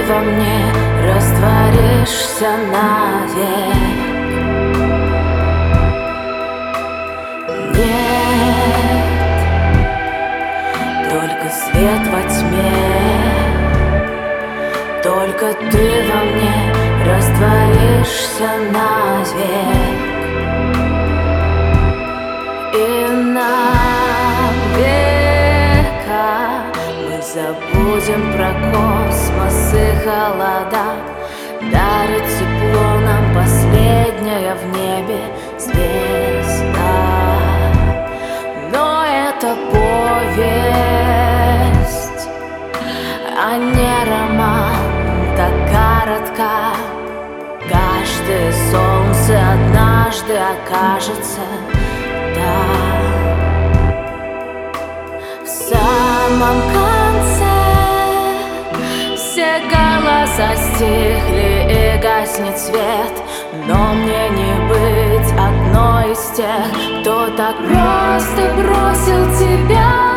во мне растворишься навек. Нет, только свет во тьме, только ты во мне растворишься навек. И навека мы забудем про космос и холода. Дарит тепло нам последняя в небе звезда. Но это повесть, а не роман, так коротка. Каждое солнце однажды окажется там. В самом конце все голоса стихли и гаснет свет. Но мне не быть одной из тех, кто так просто бросил тебя.